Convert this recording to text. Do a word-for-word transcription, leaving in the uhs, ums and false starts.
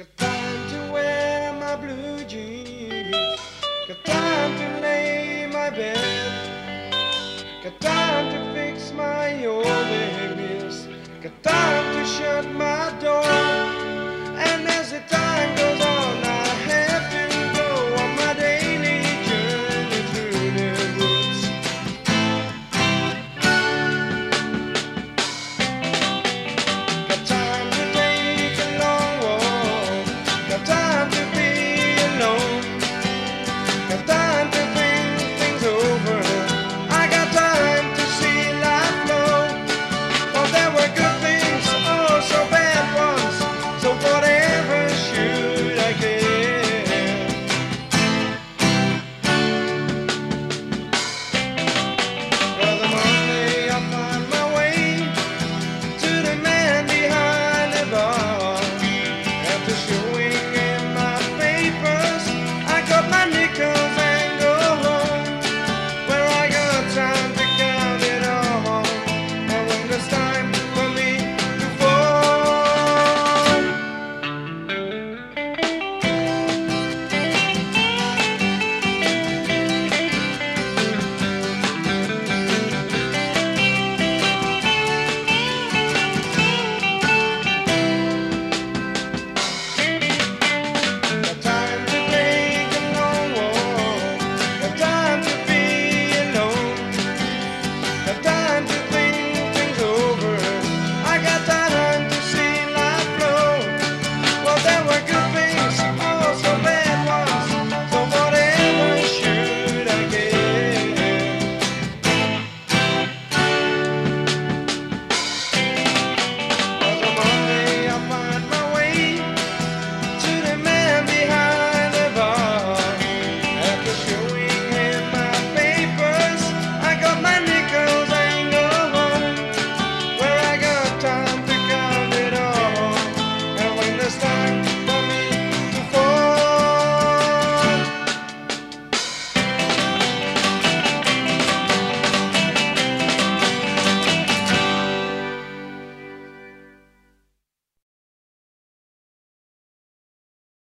Got time to wear my blue jeans. Got time to lay my bed. Got time to fix my old nails. Got time to shut my door.